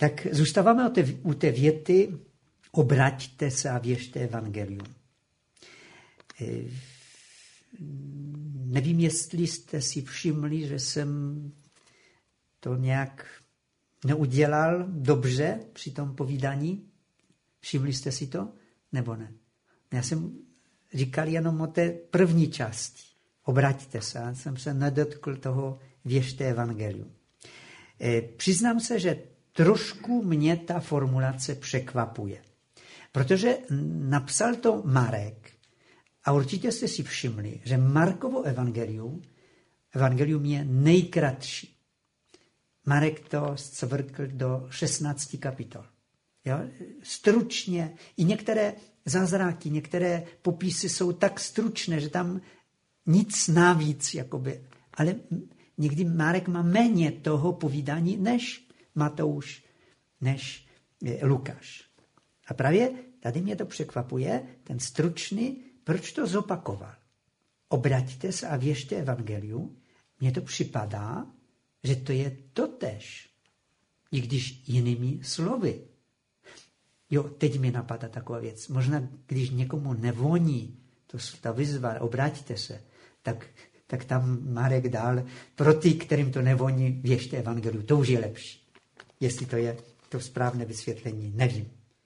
Tak zůstáváme u té věty obraťte se a věřte evangelium. Nevím, jestli jste si všimli, že jsem to nějak neudělal dobře při tom povídání. Všimli jste si to? Nebo ne? Já jsem říkal jenom o té první části. Obraťte se. Já jsem se nedotkl toho věřte evangelium. Přiznám se, že trošku mě ta formulace překvapuje. Protože napsal to Marek a určitě jste si všimli, že Markovo evangelium je nejkratší. Marek to scvrkl do 16 kapitol. Jo? Stručně. I některé zázraky, některé popisy jsou tak stručné, že tam nic navíc. Jakoby. Ale někdy Marek má méně toho povídání než Matouš, než Lukáš. A právě tady mě to překvapuje, ten stručný, proč to zopakoval. Obraťte se a věřte evangeliu. Mně to připadá, že to je totéž, i když jinými slovy. Jo, teď mi napadá taková věc. Možná, když někomu nevoní, ta vyzva, obraťte se, tak tam Marek dal, pro ty, kterým to nevoní, věřte evangeliu. To už je lepší. Jestli to je to správné vysvětlení, nevím.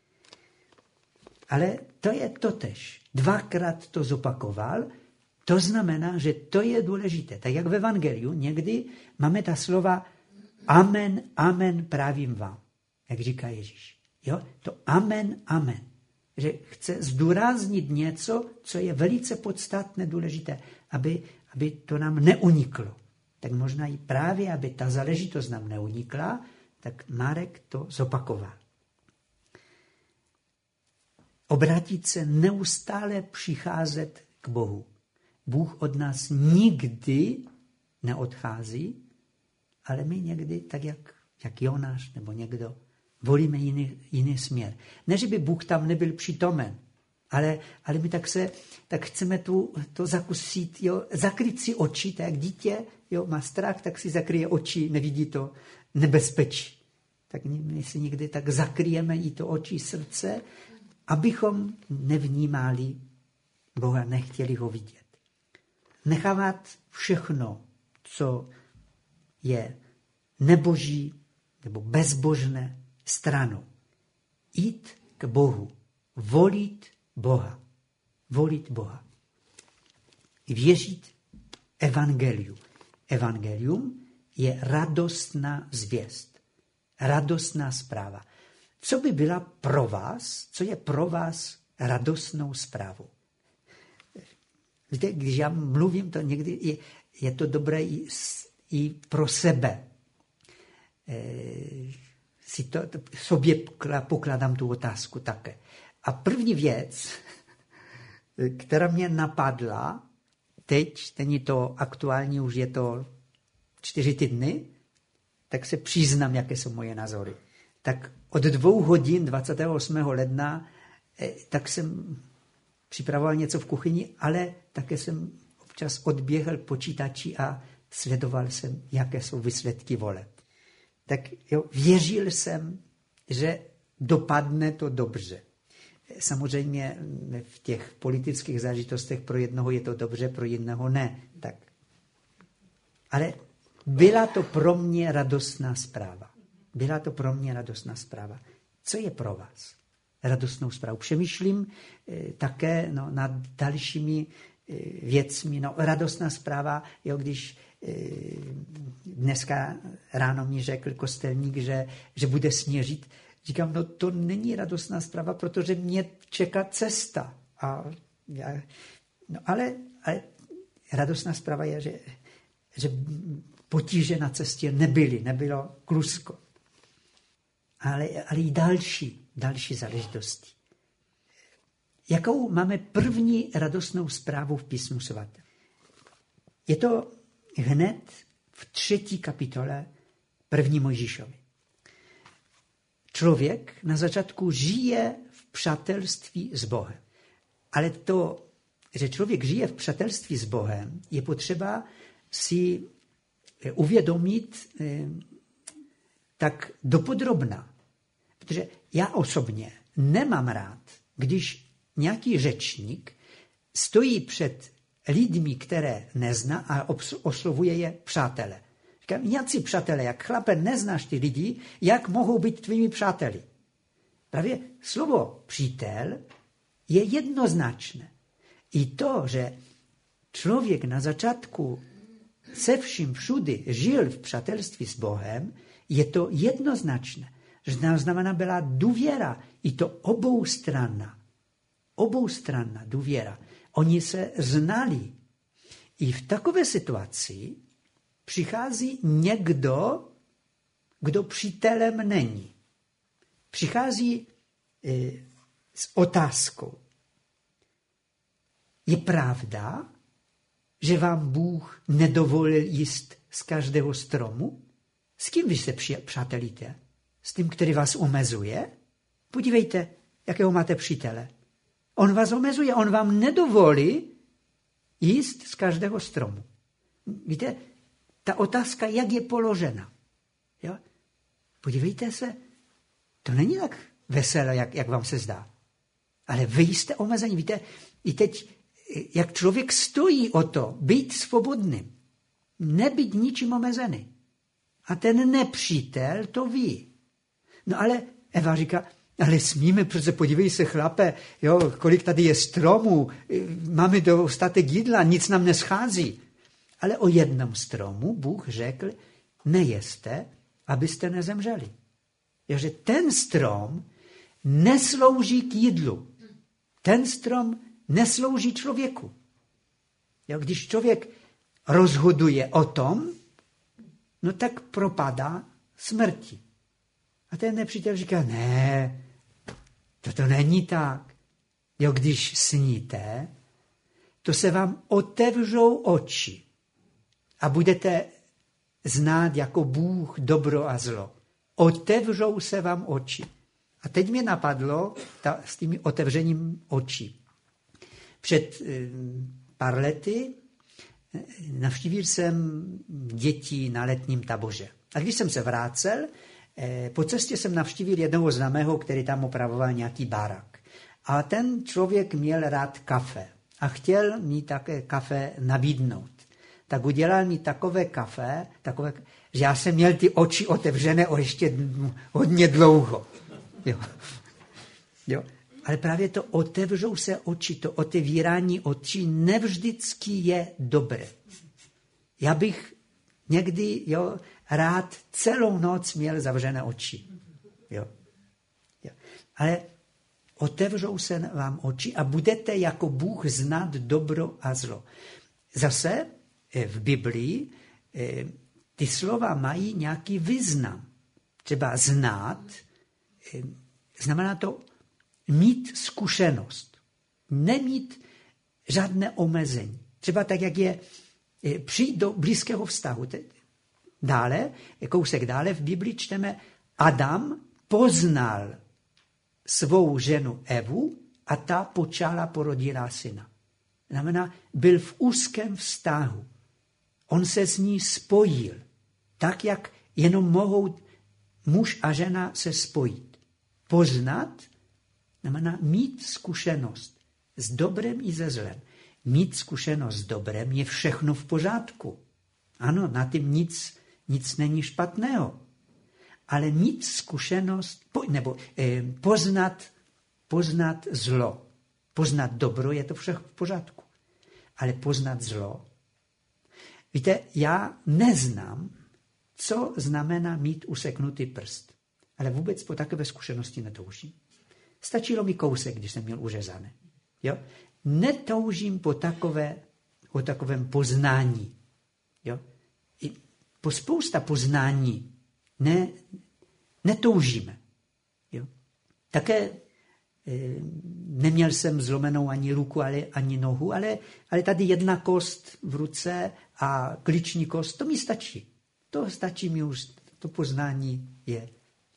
Ale to je totéž. Dvakrát to zopakoval, to znamená, že to je důležité. Tak jak v evangeliu někdy máme ta slova amen, amen právím vám, jak říká Ježíš. Jo? To amen, amen. Že chce zdůraznit něco, co je velice podstatné, důležité, aby to nám neuniklo. Tak možná i právě, aby ta záležitost nám neunikla, tak Marek to zopakoval. Obrátit se, neustále přicházet k Bohu. Bůh od nás nikdy neodchází, ale my někdy, tak jak Jonáš nebo někdo, volíme jiný směr. Ne, že by Bůh tam nebyl přítomen, ale my tak chceme to zakusit, jo, zakryt si oči, tak jak dítě má strach, tak si zakryje oči, nevidí to nebezpečí. Tak my si někdy tak zakryjeme i to oči, srdce, abychom nevnímali Boha, nechtěli ho vidět. Nechávat všechno, co je neboží nebo bezbožné, stranou. Jít k Bohu. Volit Boha. Volit Boha. Věřit evangeliu. Evangelium je radostná zvěst. Radostná zpráva. Co by byla pro vás, co je pro vás radostnou zprávou? Víte, když já mluvím, to někdy je to dobré i pro sebe. Sobě pokládám tu otázku také. A první věc, která mě napadla, teď, není to aktuální, už je to 4 týdny, tak se přiznám, jaké jsou moje názory. Tak od 2 hodin 28. ledna, tak jsem připravoval něco v kuchyni, ale také jsem občas odběhl počítači a sledoval jsem, jaké jsou výsledky voleb. Tak jo, věřil jsem, že dopadne to dobře. Samozřejmě v těch politických záležitostech pro jednoho je to dobře, pro jiného ne. Tak. Ale byla to pro mě radostná zpráva. Byla to pro mě radostná zpráva. Co je pro vás radostnou zprávou? Přemýšlím také nad dalšími věcmi. Radostná zpráva, jo, když dneska ráno mi řekl kostelník, že bude sněžit. Říkám, to není radostná zpráva, protože mě čeká cesta. Ale radostná zpráva je, že potíže na cestě nebylo klusko. Ale i další záležitosti. Jakou máme první radostnou zprávu v Písmu svatém? Je to hned v 3. kapitole 1. Mojžíšovi. Člověk na začátku žije v přátelství s Bohem. Ale to, že člověk žije v přátelství s Bohem, je potřeba si uvědomit tak dopodrobna. Protože já osobně nemám rád, když nějaký řečník stojí před lidmi, které nezná a oslovuje je přátelé. Říkám, jací přátelé, jak chlape neznáš ty lidi, jak mohou být tvými přáteli? Právě slovo přítel je jednoznačné. I to, že člověk na začátku se vším všudy žil v přátelství s Bohem, je to jednoznačné. Že znamená byla důvěra, i to oboustranná důvěra. Oni se znali. I v takové situaci přichází někdo, kdo přítelem není. Přichází s otázkou. Je pravda, že vám Bůh nedovolil jíst z každého stromu? S kým vy se přátelíte? S tím, který vás omezuje? Podívejte, jakého máte přítele. On vás omezuje, on vám nedovolí jíst z každého stromu. Víte, ta otázka, jak je položena. Jo? Podívejte se, to není tak veselé, jak vám se zdá. Ale vy jste omezení. Víte, i teď, jak člověk stojí o to, být svobodným, nebyt ničím omezený. A ten nepřítel to ví. No ale Eva říká, ale smíme, protože podívej se, chlape, jo, kolik tady je stromů, máme dostatek jídla, nic nám neschází. Ale o jednom stromu Bůh řekl, nejeste, abyste nezemřeli. Takže ten strom neslouží k jídlu. Ten strom neslouží člověku. Jo, když člověk rozhoduje o tom, no tak propadá smrti. A ten nepřítel říká, ne, to není tak. Jo, když sníte, to se vám otevřou oči a budete znát jako Bůh dobro a zlo. Otevřou se vám oči. A teď mě napadlo s tím otevřením očí. Před pár lety navštívil jsem děti na letním taboře. A když jsem se vrácel, po cestě jsem navštívil jednoho známého, který tam opravoval nějaký barák. A ten člověk měl rád kafe a chtěl mi také kafe nabídnout. Tak udělal mi takové kafe, že já jsem měl ty oči otevřené o ještě hodně dlouho. Jo. Ale právě to otevřou se oči, to otevírání očí nevždycky je dobré. Já bych někdy rád celou noc měl zavřené oči. Jo. Ale otevřou se vám oči a budete jako Bůh znát dobro a zlo. Zase v Biblii ty slova mají nějaký význam. Třeba znát, znamená to mít zkušenost, nemít žádné omezení. Třeba tak, jak je přijít do blízkého vztahu. Dále, kousek dále v Biblii čteme, Adam poznal svou ženu Evu a ta počala, porodila syna. Znamená, byl v úzkém vztahu. On se s ní spojil, tak, jak jenom mohou muž a žena se spojit. Poznat znamená mít zkušenost s dobrem i se zlem. Mít zkušenost s dobrem je všechno v pořádku. Ano, na tím nic není špatného. Ale mít zkušenost, nebo poznat zlo. Poznat dobro je to všechno v pořádku. Ale poznat zlo. Víte, já neznám, co znamená mít useknutý prst. Ale vůbec po takové zkušenosti netoužím. Stačilo mi kousek, když jsem měl uřezané. Jo? Netoužím po takovém poznání. Jo? I po spousta poznání netoužíme. Jo? Také neměl jsem zlomenou ani ruku, ani nohu, ale tady jedna kost v ruce a klíční kost, to mi stačí. To stačí mi už, to poznání je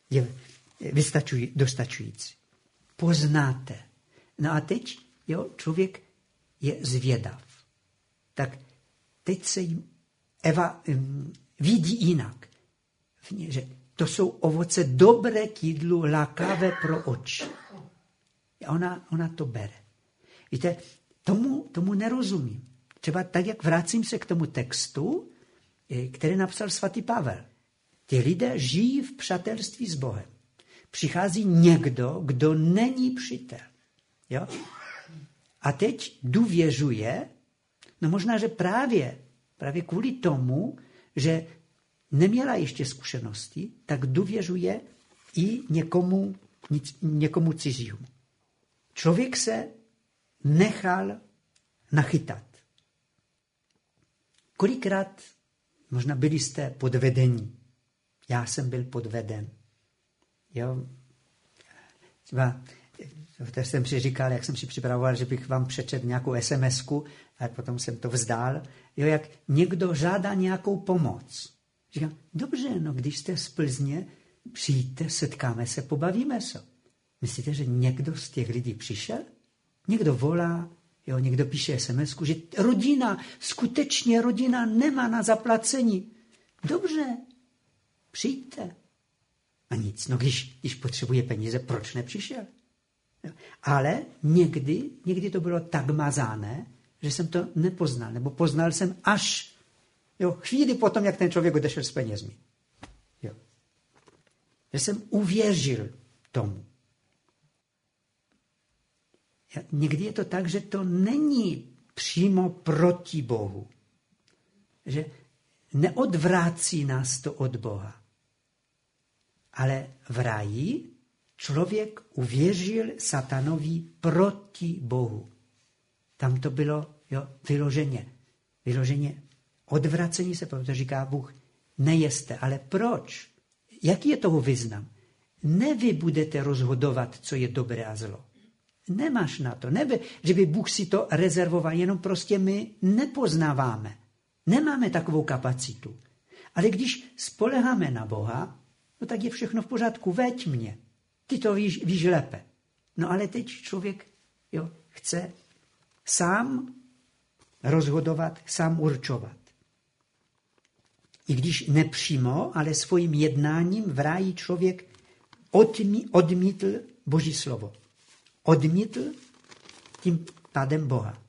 dostačující. Poznáte. No a teď člověk je zvědav. Tak teď se jim Eva vidí jinak. Že to jsou ovoce dobré k jídlu, lákavé pro oči. A ona to bere. Víte, tomu nerozumím. Třeba tak, jak vracím se k tomu textu, který napsal svatý Pavel. Ti lidé žijí v přátelství s Bohem. Přichází někdo, kdo není přítel. Jo? A teď důvěřuje, no možná, že právě kvůli tomu, že neměla ještě zkušenosti, tak důvěřuje i někomu cizímu. Člověk se nechal nachytat. Kolikrát možná byli jste podvedení. Já jsem byl podveden. Jo? Třeba, to jsem si říkal, jak jsem si připravoval, že bych vám přečetl nějakou SMS-ku, ale potom jsem to vzdál. Jo, jak někdo žádá nějakou pomoc. Říkám, dobře, no když jste z Plzně, přijďte, setkáme se, pobavíme se. Myslíte, že někdo z těch lidí přišel? Někdo volá, jo, někdo píše SMS-ku, že skutečně rodina nemá na zaplacení. Dobře, přijďte. A nic, no když potřebuje peníze, proč nepřišel? Jo. Ale někdy to bylo tak mazané, že jsem to nepoznal, nebo poznal jsem až chvíli potom, jak ten člověk odešel s penězmi. Jo. Že jsem uvěřil tomu. Někdy je to tak, že to není přímo proti Bohu. Že neodvrácí nás to od Boha. Ale v ráji člověk uvěřil satanovi proti Bohu. Tam to bylo vyloženě odvracení se, protože říká Bůh, nejeste. Ale proč? Jaký je toho význam? Ne vy budete rozhodovat, co je dobré a zlo. Nemáš na to. Ne, že by Bůh si to rezervoval, jenom prostě my nepoznáváme. Nemáme takovou kapacitu. Ale když spoleháme na Boha, no tak je všechno v pořádku, veď mě. Ty to víš lépe. No ale teď člověk chce sám rozhodovat, sám určovat. I když nepřímo, ale svým jednáním v ráji člověk odmítl Boží slovo. Odmítl tím pádem Boha.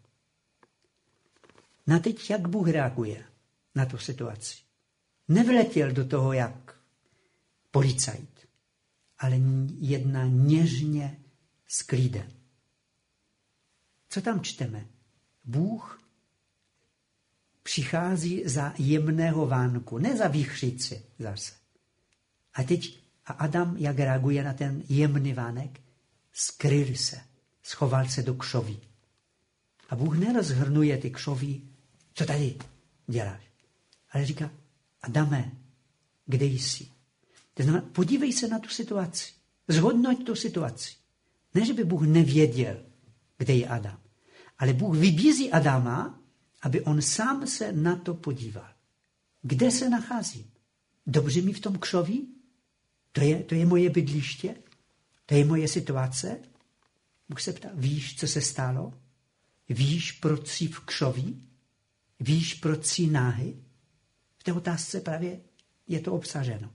Na teď, jak Bůh reaguje na tu situaci. Nevletěl do toho jak policajt, ale jedná něžně s klidem. Co tam čteme? Bůh přichází za jemného vánku, ne za vichřici zase. A Adam, jak reaguje na ten jemný vánek? Skryl se, schoval se do kšoví. A Bůh nerozhrnuje ty kšoví, co tady děláš. Ale říká, Adame, kde jsi? To znamená, podívej se na tu situaci. Zhodnoť tu situaci. Ne, že by Bůh nevěděl, kde je Adam. Ale Bůh vybízí Adama, aby on sám se na to podíval. Kde se nacházím? Dobře mi v tom kšoví? To je moje bydliště? To je moje situace? Bůh se ptá, víš, co se stalo? Víš, proč jsi v kšoví? Víš, proč jsi náhy? V té otázce právě je to obsaženo.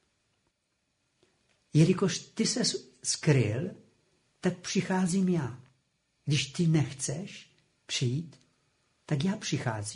Jelikož ty se skryl, tak přicházím já. Když ty nechceš přijít, tak já přicházím.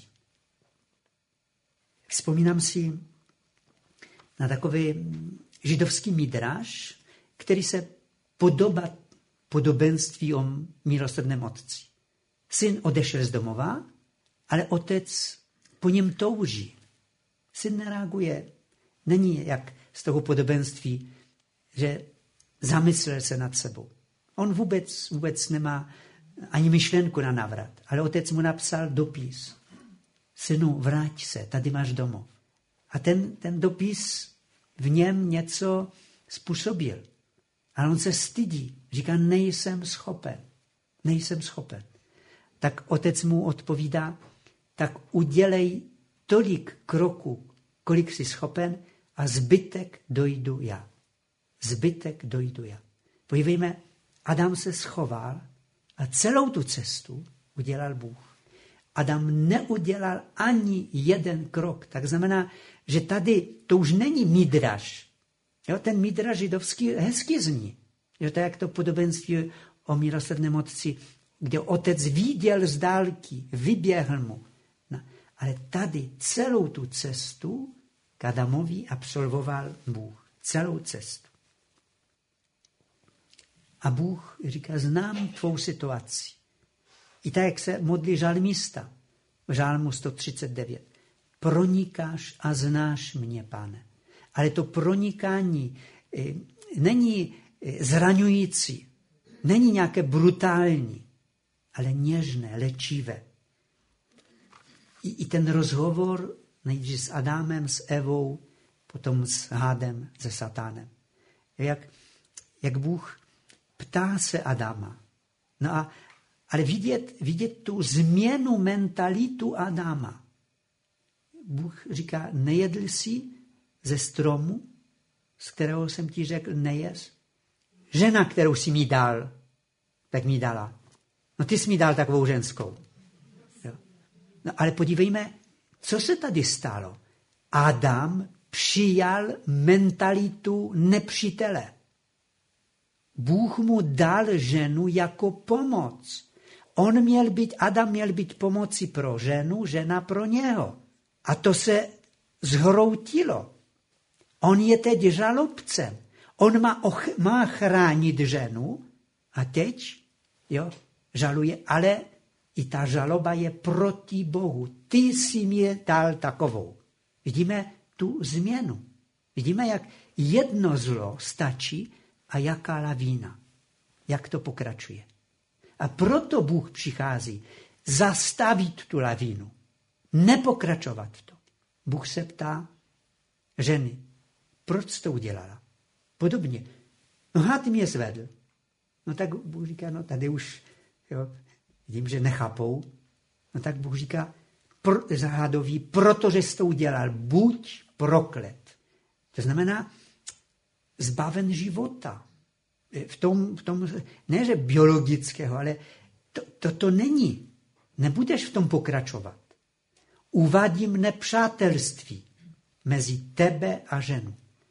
Vzpomínám si na takový židovský midráš, který se podobá podobenství o milosrdném otci. Syn odešel z domova, ale otec po něm touží. Syn nereaguje. Není jak z toho podobenství, že zamyslel se nad sebou. On vůbec nemá ani myšlenku na návrat. Ale otec mu napsal dopis. Synu, vrať se, tady máš domov. A ten dopis v něm něco způsobil. Ale on se stydí. Říká, nejsem schopen. Tak otec mu odpovídá, tak udělej tolik kroků, kolik jsi schopen a zbytek dojdu já. Podívejme, Adam se schoval a celou tu cestu udělal Bůh. Adam neudělal ani jeden krok. Tak znamená, že tady to už není midraš, Jo, ten Midra židovský hezky zní. Jo, to je jak to podobenství o milosrdném otci, kde otec viděl z dálky, vyběhl mu. No, ale tady celou tu cestu k Adamovi absolvoval Bůh. Celou cestu. A Bůh říká, znám tvou situaci. I tak, jak se modlí žalmista v žalmu 139. Pronikáš a znáš mě, Pane. Ale to pronikání není zraňující, není nějaké brutální, ale něžné, léčivé. I ten rozhovor nejdřív s Adamem, s Evou, potom s hádem, se Satánem. Jak Bůh ptá se Adama. No ale vidět tu změnu mentalitu Adama. Bůh říká, nejedl jsi ze stromu, z kterého jsem ti řekl, nejez. Žena, kterou jsi mi dal, tak mi dala. No ty jsi mi dal takovou ženskou. Jo. No ale podívejme, co se tady stalo. Adam přijal mentalitu nepřítele. Bůh mu dal ženu jako pomoc. Adam měl být pomocí pro ženu, žena pro něho. A to se zhroutilo. On je teď žalobcem. On má chránit ženu a teď žaluje, ale i ta žaloba je proti Bohu. Ty jsi mě dal takovou. Vidíme tu změnu. Vidíme, jak jedno zlo stačí a jaká lavína. Jak to pokračuje. A proto Bůh přichází zastavit tu lavínu. Nepokračovat v tom. Bůh se ptá ženy, proč jsi to udělala? Podobně. No hád mě zvedl. No tak Bůh říká, no tady už, vidím, že nechápou. No tak Bůh říká hádovi, protože jsi to udělal, buď proklet. To znamená zbaven života. V tom ne že biologického, ale to není. Nebudeš v tom pokračovat. Uvádím nepřátelství mezi tebe a ženu.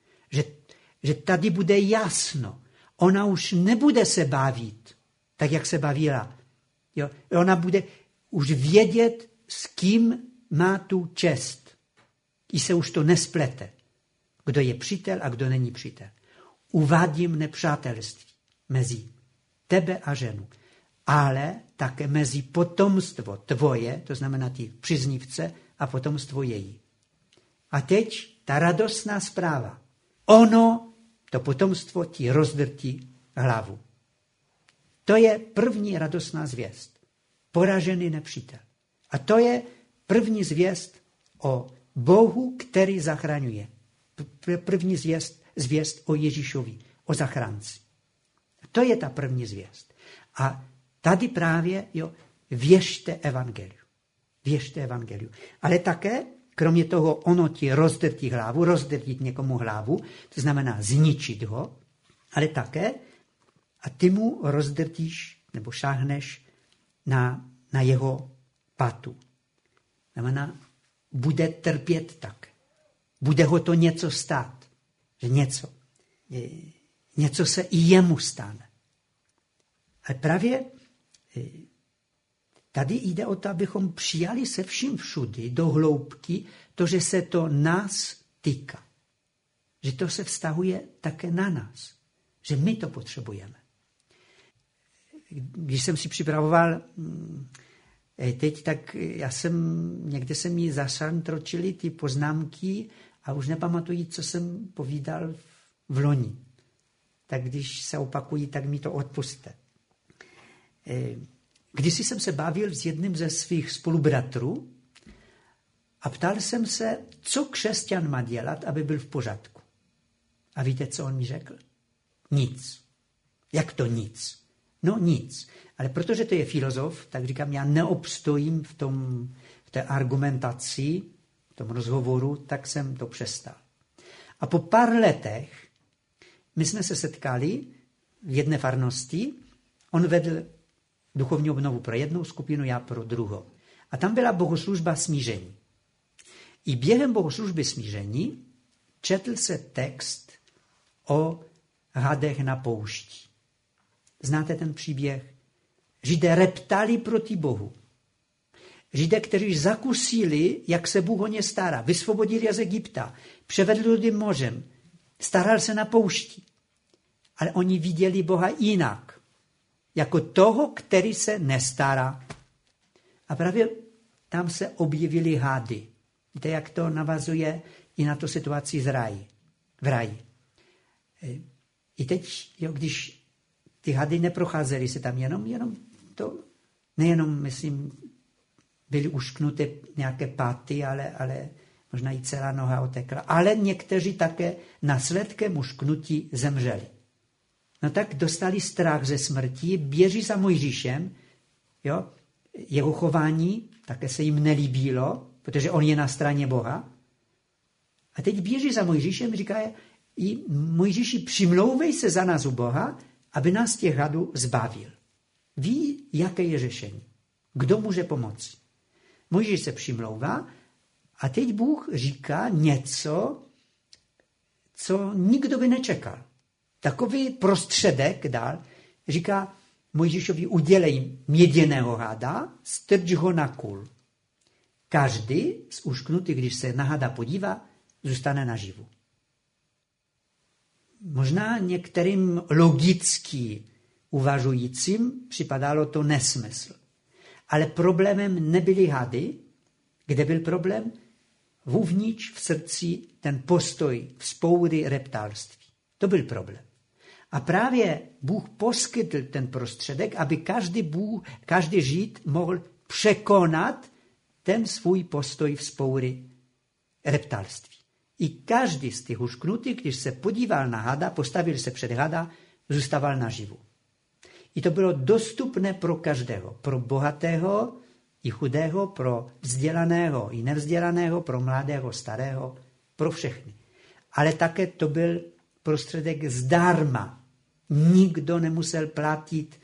Že tady bude jasno. Ona už nebude se bavit, tak jak se bavila. Jo? Ona bude už vědět, s kým má tu čest. I se už to nesplete. Kdo je přítel a kdo není přítel. Uvádím nepřátelství mezi tebe a ženu. Ale také mezi potomstvo tvoje, to znamená ty příznivce, a potomstvo její. A teď ta radostná zpráva. Ono, to potomstvo, ti rozdrtí hlavu. To je první radostná zvěst. Poražený nepřítel. A to je první zvěst o Bohu, který zachraňuje. První zvěst o Ježíšovi, o zachránci. To je ta první zvěst. A tady právě věřte evangeliu. Věřte evangeliu. Ale také, kromě toho, ono ti rozdrtí hlavu, rozdrtit někomu hlavu, to znamená zničit ho, ale také, a ty mu rozdrtíš nebo šáhneš na jeho patu. Znamená, bude trpět tak. Bude ho to něco stát. Že něco se i jemu stane. Ale právě tady jde o to, abychom přijali se vším všudy do hloubky to, že se to nás týká. Že to se vztahuje také na nás. Že my to potřebujeme. Když jsem si připravoval teď, tak někde se mi zašantročily ty poznámky a už nepamatuji, co jsem povídal v loni. Tak když se opakují, tak mi to odpusťte. Když jsem se bavil s jedním ze svých spolubratrů a ptal jsem se, co křesťan má dělat, aby byl v pořádku. A víte, co on mi řekl? Nic. Jak to nic? No nic. Ale protože to je filozof, tak říkám, já neobstojím v té argumentaci, v tom rozhovoru, tak jsem to přestal. A po pár letech my jsme se setkali v jedné farnosti, on vedl duchovní obnovu pro jednu skupinu, já pro druhou. A tam byla bohoslužba smíření. I během bohoslužby smíření četl se text o hadech na poušti. Znáte ten příběh? Židé reptali proti Bohu. Židé, kteří zakusili, jak se Bůh o ně stará, vysvobodil je z Egypta, převedl lidi mořem, staral se na poušti. Ale oni viděli Boha jinak, jako toho, který se nestará. A právě tam se objevily hady. Víte, jak to navazuje i na tu situaci v ráji. I teď, když ty hady neprocházely se tam jenom to, nejenom, myslím, byly ušknuté nějaké páty, ale možná i celá noha otekla. Ale někteří také následkem ušknutí zemřeli. No tak dostali strach ze smrti, běží za Mojžíšem, jo? Jeho chování také se jim nelíbilo, protože on je na straně Boha. A teď běží za Mojžíšem, říká, i Mojžíši, přimlouvej se za nás u Boha, aby nás těch hadů zbavil. Ví, jaké je řešení. Kdo může pomoci? Mojžíš se přimlouvá a teď Bůh říká něco, co nikdo by nečekal. Takový prostředek dál, říká Mojžíšovi, udělej měděného hada, strč ho na kůl. Každý z ušknutých, když se na hada podívá, zůstane naživu. Možná některým logicky uvažujícím připadalo to nesmysl. Ale problémem nebyly hady, kde byl problém uvnitř v srdci ten postoj vzpoury reptálství. To byl problém. A právě Bůh poskytl ten prostředek, aby každý Žid mohl překonat ten svůj postoj vzpoury reptálství. I každý z těch ušknutých, když se podíval na hada, postavil se před hada, zůstával naživu. I to bylo dostupné pro každého. Pro bohatého i chudého, pro vzdělaného i nevzdělaného, pro mladého, starého, pro všechny. Ale také to byl prostředek zdarma. Nikdo nemusel platit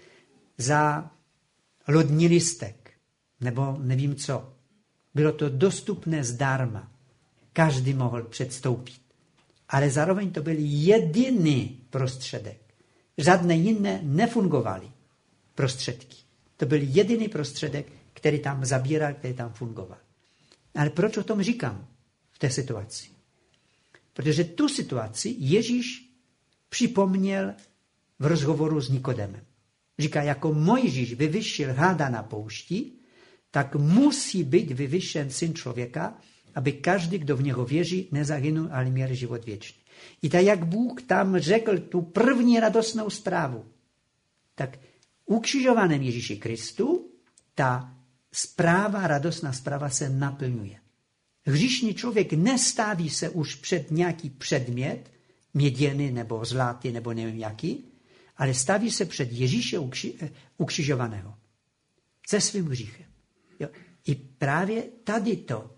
za lodní listek, nebo nevím co. Bylo to dostupné zdarma. Každý mohl předstoupit. Ale zároveň to byl jediný prostředek. Žádné jiné nefungovaly prostředky. To byl jediný prostředek, který tam zabíral, který tam fungoval. Ale proč o tom říkám v té situaci? Protože tu situaci Ježíš připomněl v rozhovoru s Nikodemem. Říká, jako Mojžíš vyvyššil hada na poušti, tak musí být vyvyšen Syn člověka, aby každý, kdo v něho věří, nezahynul, ale měl život věčný. I tak, jak Bůh tam řekl tu první radostnou zprávu, tak ukřižovaném Ježíši Kristu ta zpráva, radostná zpráva se naplňuje. Hříšný člověk nestaví se už před nějaký předmět, měděný nebo zlatý nebo nevím jaký, ale staví se před Ježíše ukřižovaného se svým hříchem. Jo. I právě tady to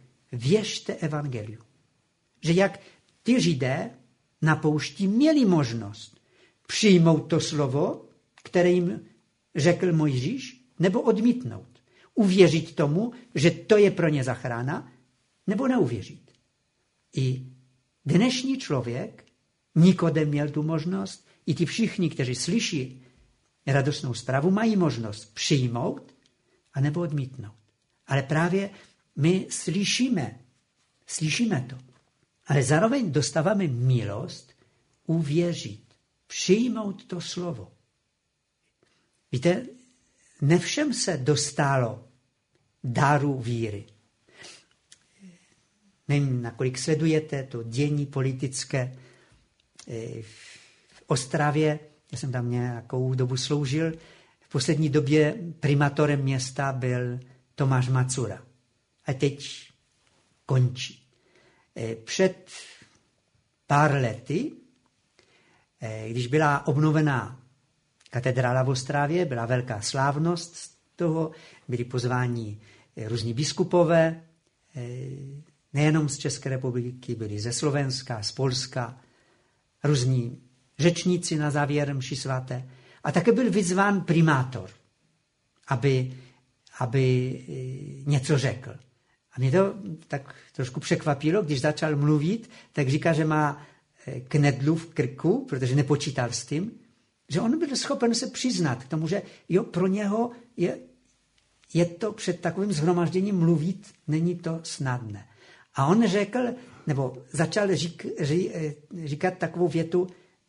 věřte evangeliu. Že jak ty Židé na poušti měli možnost přijmout to slovo, které jim řekl Mojžíš, nebo odmítnout. Uvěřit tomu, že to je pro ně zachrana, nebo neuvěřit. I dnešní člověk, Nikodem měl tu možnost, i ti všichni, kteří slyší radostnou zprávu, mají možnost přijmout a nebo odmítnout. Ale právě my slyšíme to. Ale zároveň dostáváme milost uvěřit, přijmout to slovo. Víte, ne všem se dostalo daru víry. Nevím, nakolik sledujete to dění politické v Ostravě. Já jsem tam nějakou dobu sloužil. V poslední době primátorem města byl Tomáš Macura. A teď končí. Před pár lety, když byla obnovená katedrála v Ostravě, byla velká slávnost z toho, byli pozváni různí biskupové, nejenom z České republiky, byli ze Slovenska, z Polska, různí řečníci na závěr mši svaté. A také byl vyzván primátor, aby něco řekl. A mě to tak trošku překvapilo, když začal mluvit, tak říká, že má knedlu v krku, protože nepočítal s tím, že on byl schopen se přiznat k tomu, že jo, pro něho je to před takovým shromažděním mluvit, není to snadné. A on řekl, nebo začal říkat takovou větu,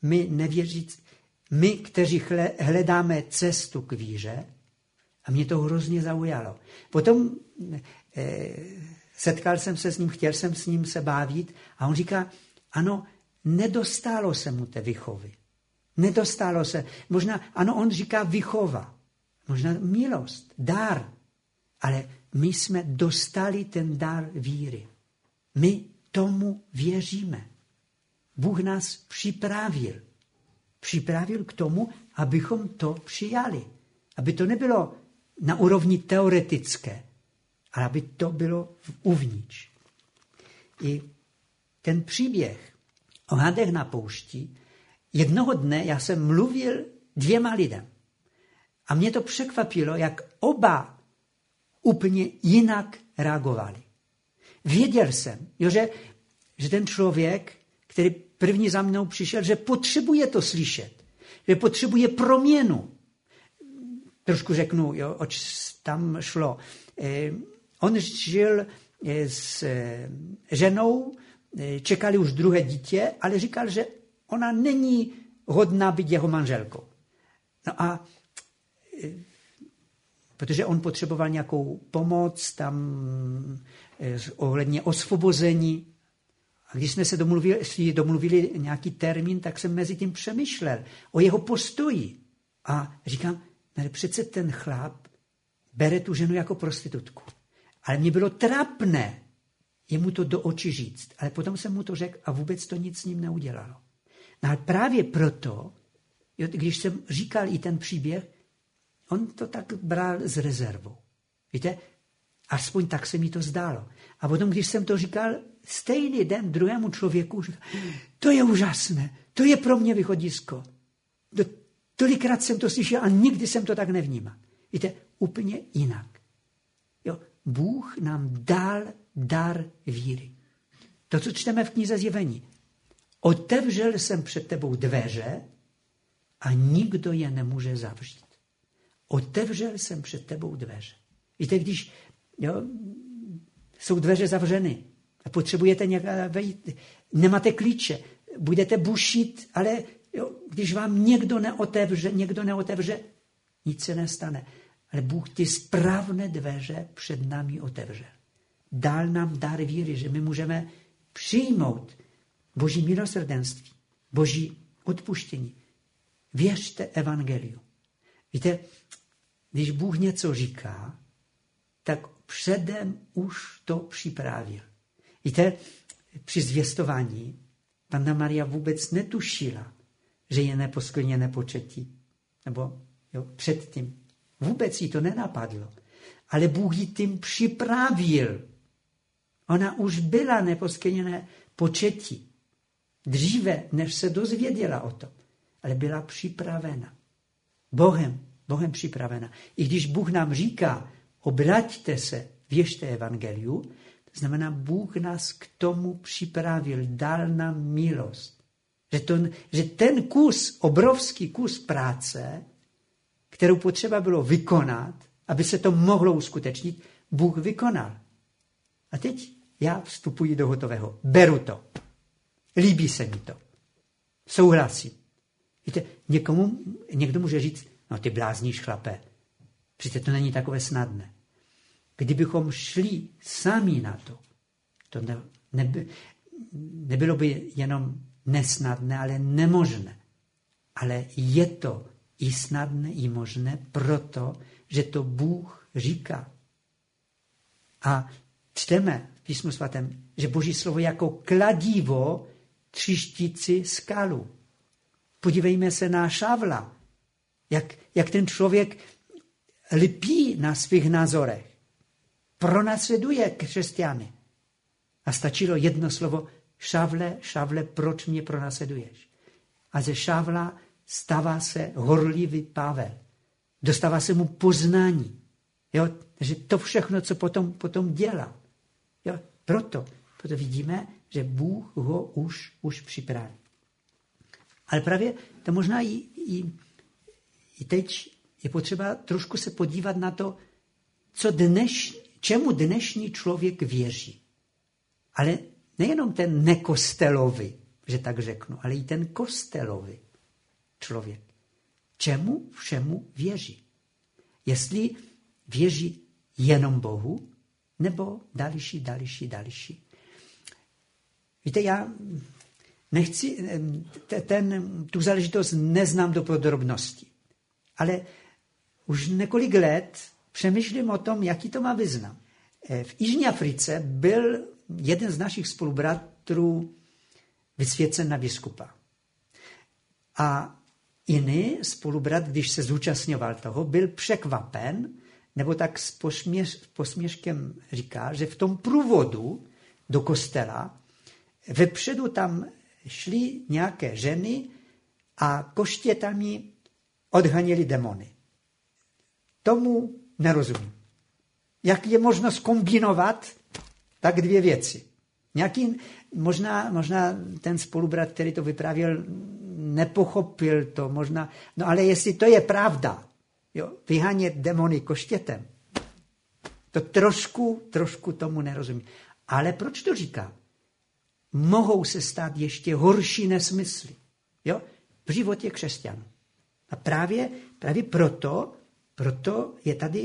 my, kteří hledáme cestu k víře, a mě to hrozně zaujalo. Potom setkal jsem se s ním, chtěl jsem s ním se bavit a on říká, ano, nedostalo se mu té výchovy. Nedostalo se. Možná, ano, on říká výchova. Možná milost, dar. Ale my jsme dostali ten dar víry. My tomu věříme. Bůh nás připravil. Připravil k tomu, abychom to přijali. Aby to nebylo na úrovni teoretické, ale aby to bylo uvnitř. I ten příběh o hadech na poušti, jednoho dne já jsem mluvil 2 lidem. A mě to překvapilo, jak oba úplně jinak reagovali. Věděl jsem, že ten člověk, který první za mnou přišel, že potřebuje to slyšet, že potřebuje proměnu. Trošku řeknu, oč tam šlo. On žil s ženou, čekali už druhé dítě, ale říkal, že ona není hodná být jeho manželkou. No a protože on potřeboval nějakou pomoc tam ohledně osvobození. A když jsme se domluvili nějaký termín, tak jsem mezi tím přemýšlel o jeho postoji. A říkám, ale přece ten chlap bere tu ženu jako prostitutku. Ale mě bylo trapné jemu to do očí říct. Ale potom jsem mu to řekl a vůbec to nic s ním neudělalo. No ale právě proto, když jsem říkal i ten příběh, on to tak bral s rezervou. Víte, aspoň tak se mi to zdálo. A potom, když jsem to říkal stejný den druhému člověku, říkal, to je úžasné, to je pro mě východisko. Tolikrát jsem to slyšel a nikdy jsem to tak nevnímal. Víte, úplně jinak. Jo, Bůh nám dal dar víry. To, co čteme v knize Zjevení. Otevřel jsem před tebou dveře a nikdo je nemůže zavřít. Otevřel jsem před tebou dveře. Víte, když jsou dveře zavřeny a potřebujete někde vejít, nemáte klíče, budete bušit, ale když vám někdo neotevře, nic se nestane. Ale Bůh ty správné dveře před námi otevřel. Dal nám dar víry, že my můžeme přijmout Boží milosrdenství, Boží odpuštění. Věřte evangeliu. Víte, když Bůh něco říká, tak předem už to připravil. Víte, při zvěstování Panna Maria vůbec netušila, že je neposkvrněné početí. Nebo předtím. Vůbec jí to nenapadlo. Ale Bůh ji tím připravil. Ona už byla neposkvrněné početí. Dříve, než se dozvěděla o tom. Ale byla připravena. Bohem připravena. I když Bůh nám říká, obraťte se, věřte evangeliu, to znamená, Bůh nás k tomu připravil, dal nám milost. Že ten obrovský kus práce, kterou potřeba bylo vykonat, aby se to mohlo uskutečnit, Bůh vykonal. A teď já vstupuji do hotového. Beru to. Líbí se mi to. Souhlasím. Víte, někdo může říct, no ty blázníš, chlape. Přece to není takové snadné. Kdybychom šli sami na to nebylo by jenom nesnadné, ale nemožné. Ale je to i snadné, i možné, proto, že to Bůh říká. A čteme v Písmu svatém, že Boží slovo jako kladivo třištící skalu. Podívejme se na Šavla, jak ten člověk lpí na svých názorech. Pronásleduje křesťany. A stačilo jedno slovo, Šavle, proč mě pronásleduješ? A ze Šavla stává se horlivý Pavel. Dostává se mu poznání. Že to všechno, co potom dělá. Proto vidíme, že Bůh ho už připraví. Ale právě to možná i teď je potřeba trošku se podívat na to, čemu dnešní člověk věří. Ale nejenom ten nekostelový, že tak řeknu, ale i ten kostelový člověk. Čemu všemu věří? Jestli věří jenom Bohu, nebo další. Víte, já nechci, tu záležitost neznám do podrobností, ale už několik let přemýšlím o tom, jaký to má význam. V Jižní Africe byl jeden z našich spolubratrů vysvěcen na biskupa. A jiný spolubrat, když se zúčastňoval toho, byl překvapen, nebo tak s posměškem říká, že v tom průvodu do kostela vepředu tam šly nějaké ženy a koštětami odhanili demony. Tomu nerozumím. Jak je možno zkombinovat tak dvě věci? Možná ten spolubrat, který to vyprávěl, nepochopil to, možná, no ale jestli to je pravda, jo, vyhánět demony koštětem, to trošku tomu nerozumím. Ale proč to říká? Mohou se stát ještě horší nesmysly, jo, v životě křesťanů. A právě proto je tady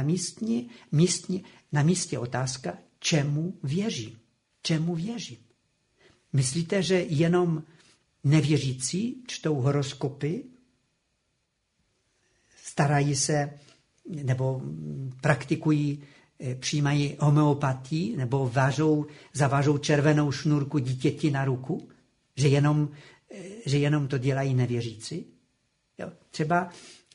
na místě otázka, čemu věřím. Čemu věřím? Myslíte, že jenom nevěřící čtou horoskopy, starají se nebo praktikují, přijímají homeopatii nebo zavážou červenou šnůrku dítěti na ruku, že jenom to dělají nevěřící? Jo, třeba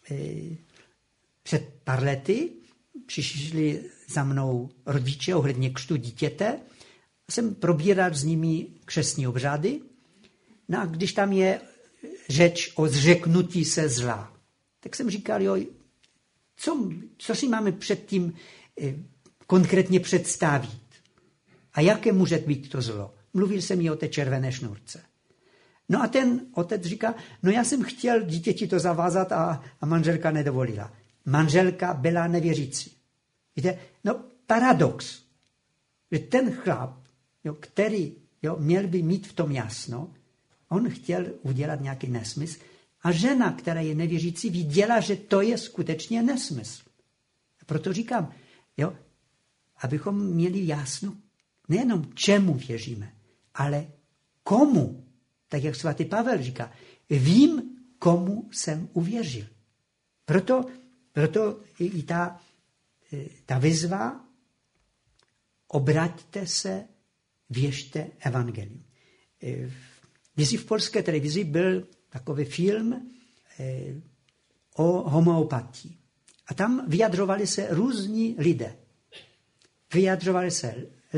před pár lety přišli za mnou rodiče ohledně křtu dítěte. Jsem probíral s nimi křestní obřady. No a když tam je řeč o zřeknutí se zla, tak jsem říkal, jo, co si máme předtím konkrétně představit? A jaké může být to zlo? Mluvil jsem jí o té červené šnurce. No a ten otec říká, no já jsem chtěl dítěti to zavázat a manželka nedovolila. Manželka byla nevěřící. Víte, no paradox, že ten chlap, jo, který měl by mít v tom jasno, on chtěl udělat nějaký nesmysl a žena, která je nevěřící, viděla, že to je skutečně nesmysl. A proto říkám, jo, abychom měli jasno, nejenom čemu věříme, ale komu. Tak jak svatý Pavel říká, vím, komu jsem uvěřil. Proto i ta výzva, obraťte se, věřte evangelium. Když v polské televizi byl takový film o homeopatii. A tam vyjadřovali se různí lidé. Vyjadřovali se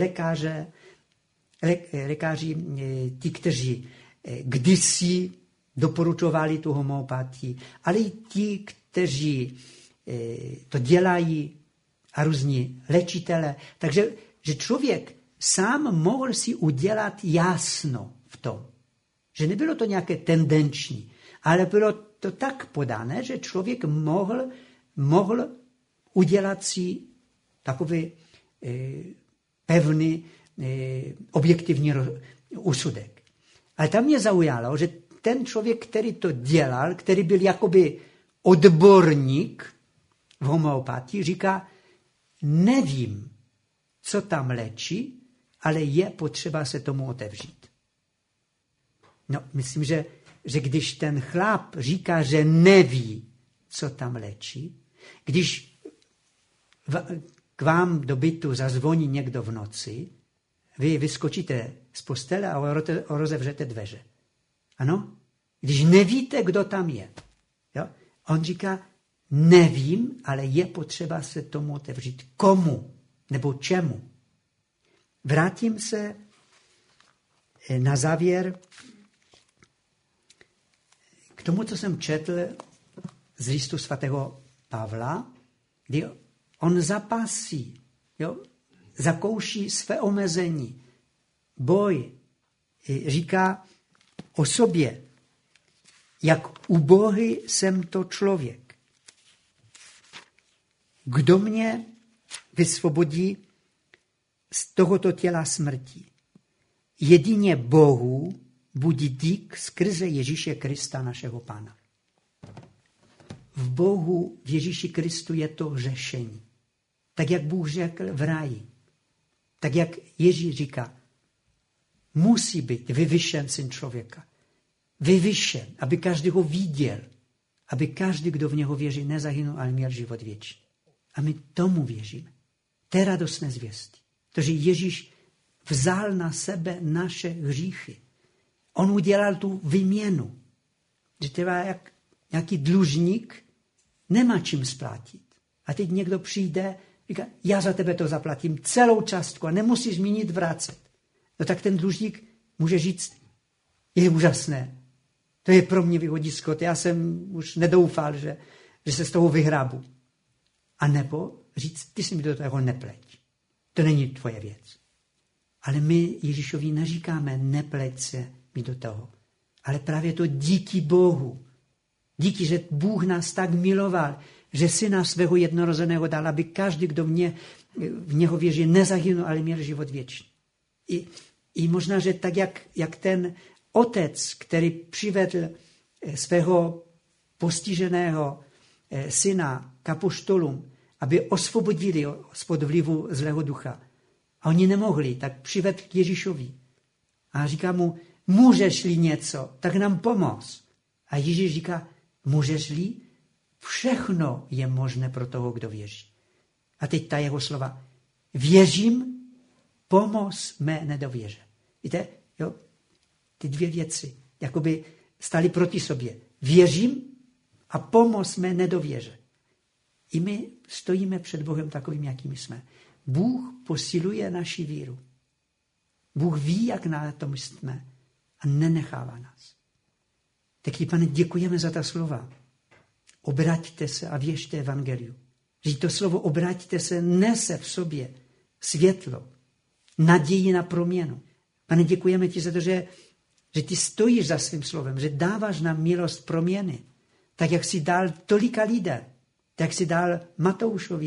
lékaři, ti, kteří kdysi doporučovali tu homeopatii, ale i ti, kteří to dělají a různí léčitele. Takže že člověk sám mohl si udělat jasno v tom. Že nebylo to nějaké tendenční, ale bylo to tak podané, že člověk mohl udělat si takový pevný objektivní úsudek. Ale tam mě zaujalo, že ten člověk, který to dělal, který byl jakoby odborník v homeopatii, říká, nevím, co tam léčí, ale je potřeba se tomu otevřít. No, myslím, že když ten chlap říká, že neví, co tam léčí, když k vám do bytu zazvoní někdo v noci, vy vyskočíte z postele a rozevřete dveře. Ano? Když nevíte, kdo tam je. Jo? On říká, nevím, ale je potřeba se tomu otevřít. Komu? Nebo čemu? Vrátím se na závěr k tomu, co jsem četl z listu svatého Pavla, kdy on zapasí, jo, zakouší své omezení, boj, říká o sobě, jak ubohý jsem to člověk. Kdo mě vysvobodí z tohoto těla smrti? Jedině Bohu buď dík skrze Ježíše Krista, našeho Pána. V Bohu, v Ježíši Kristu je to řešení. Tak, jak Bůh řekl v ráji. Tak, jak Ježíš říká, musí být vyvyšen syn člověka. Vyvyšen, aby každý ho viděl. Aby každý, kdo v něho věří, nezahynul, ale měl život věčný. A my tomu věříme. To je radostné zvěstí. Protože Ježíš vzal na sebe naše hříchy. On udělal tu výměnu. Že třeba jak nějaký dlužník nemá čím splatit. A teď někdo přijde, říká, já za tebe to zaplatím celou částku a nemusíš mi nic vracet. No tak ten dlužník může říct, je úžasné. To je pro mě východisko. Já jsem už nedoufal, že se z toho vyhrabu. A nebo říct, ty si mi do toho nepleť. To není tvoje věc. Ale my Ježíšovi neříkáme, nepleť se mi do toho. Ale právě to díky Bohu. Díky, že Bůh nás tak miloval, že syna svého jednorozeného dal, aby každý, kdo v něho věří, nezahynul, ale měl život věčný. I možná, že tak, jak ten otec, který přivedl svého postiženého syna k apoštolům, aby osvobodili spod vlivu zlého ducha. A oni nemohli, tak přivedl k Ježíšovi. A říká mu, můžeš-li něco, tak nám pomoz. A Ježíš říká, můžeš-li? Všechno je možné pro toho, kdo věří. A teď ta jeho slova. Věřím, pomoz mé nedověře. Víte, jo, ty dvě věci jakoby staly proti sobě. Věřím a pomoz mé nedověře. I my stojíme před Bohem takovým, jakými jsme. Bůh posiluje naši víru. Bůh ví, jak na tom jsme a nenechává nás. Taky, Pane, děkujeme za ta slova. Obraťte se a věřte evangeliu. Že to slovo obraťte se nese v sobě světlo, naději na proměnu. Pane, děkujeme ti za to, že ty stojíš za svým slovem, že dáváš nám milost proměny. Tak, jak jsi dal tolika lidem, tak jak jsi dal Matoušovi,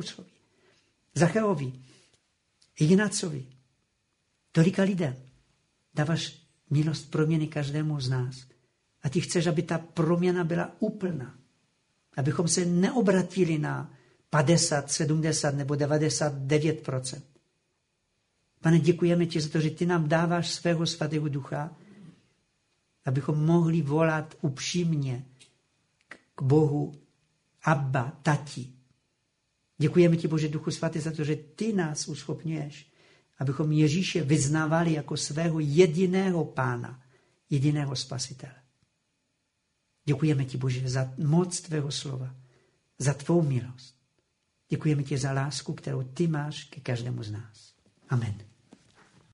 Zacheovi, Ignacovi, tolika lidem. Dáváš milost proměny každému z nás. A ty chceš, aby ta proměna byla úplná. Abychom se neobratili na 50, 70 nebo 99%. Pane, děkujeme ti za to, že ty nám dáváš svého svatého ducha, abychom mohli volat upřímně k Bohu Abba, tati. Děkujeme ti, Bože Duchu svatý, za to, že ty nás uschopňuješ, abychom Ježíše vyznávali jako svého jediného Pána, jediného Spasitele. Děkujeme ti, Bože, za moc tvého slova, za tvou milost. Děkujeme ti za lásku, kterou ty máš ke každému z nás. Amen.